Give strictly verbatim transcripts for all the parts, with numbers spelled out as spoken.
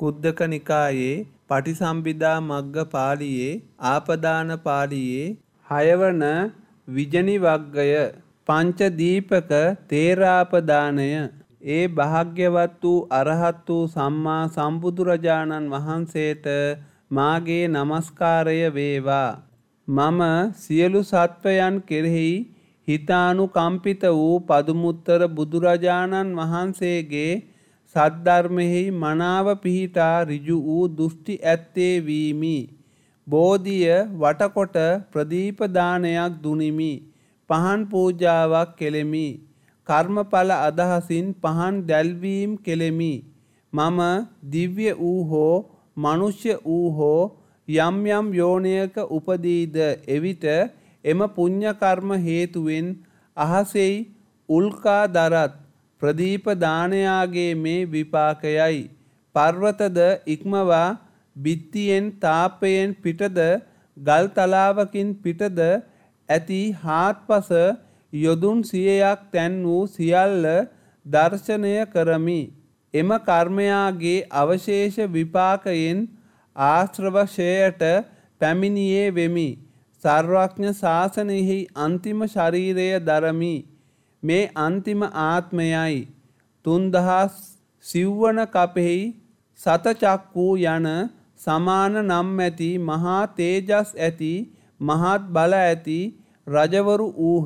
කුද්දක නිකායේ පටිසම්භිදා මග්ග පාළියේ ආපදාන පාළියේ හයවන විජනි වග්ගය පංච දීපක තේරාපදානය. ඒ භාග්‍යවත් වූ අරහත් වූ සම්මා සම්බුදුරජාණන් වහන්සේට මාගේ නමස්කාරය වේවා. මම සියලු සත්වයන් කෙරෙහි හිතානුකම්පිත වූ පදුමුත්තර බුදුරජාණන් වහන්සේගේ සද්ධර්මෙහි මනාව පිහිටා ඍජු වූ දෘෂ්ටි ඇත්තේ වීමි. බෝධිය වටකොට ප්‍රදීප දානයක් දුනිමි. පහන් පූජාවක් කෙලෙමි. කර්මඵල අදහසින් පහන් දැල්වීම් කෙලෙමි. මම දිව්‍ය වූ හෝ මනුෂ්‍ය වූ හෝ යම් යම් යෝනයක උපදීද එවිට එම පුණ්‍ය කර්ම හේතුවෙන් අහසෙයි උල්කා දරත් ප්‍රදීප දානයාගේ මේ විපාකයයි. පර්වතද ඉක්මවා බිත්තියෙන් තාපයෙන් පිටද ගල් තලාවකින් පිටද ඇති හාත්පස යොදුන් සියයක් තැන් වූ සියල්ල දර්ශනය කරමි. එම කර්මයාගේ අවශේෂ විපාකයෙන් ආශ්‍රවශයට පැමිණියේ වෙමි. සර්වඥ ශාසනයෙහි අන්තිම ශරීරය දරමි. මේ අන්තිම ආත්මයයි. තුන්දහස් සිව්වන කපෙහි සතචක්කු යන සමාන නම් ඇති මහා තේජස් ඇති මහත් බල ඇති රජවරු වූහ.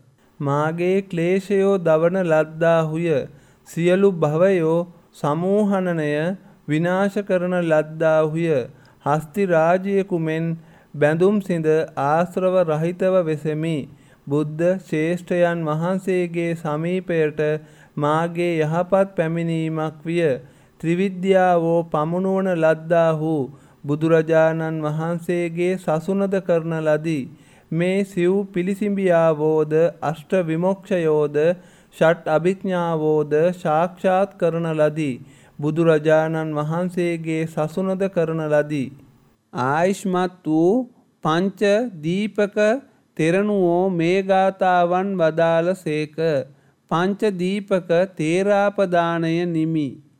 මාගේ ක්ලේශයෝ දවන ලද්දාහුය. සියලු භවයෝ සමූහනනය විනාශ කරන ලද්දාහුය. හස්ති රාජයෙකු මෙන් බැඳුම් සිඳ ආශ්‍රව රහිතව වෙසෙමි. බුද්ධ ශ්‍රේෂ්ඨයන් වහන්සේගේ සමීපයට මාගේ යහපත් පැමිණීමක් විය. ත්‍රිවිද්‍යාවෝ පමුණුවන ලද්දාහු බුදුරජාණන් වහන්සේගේ සසුනද කරන ලදී. මේ සිව් පිළිසිඹියාවෝද අෂ්ට විමොක්ෂයෝද ෂට් අභිඥාවෝද සාක්ෂාත් කරන ලදී. බුදුරජාණන් වහන්සේගේ සසුනද කරන ලදී. ආයුෂ්මත් වූ පංච දීපක තෙරණුවෝ මේ ගාථාවන් වදාළ සේක. පංච දීපක තේරාපදානය නිමි.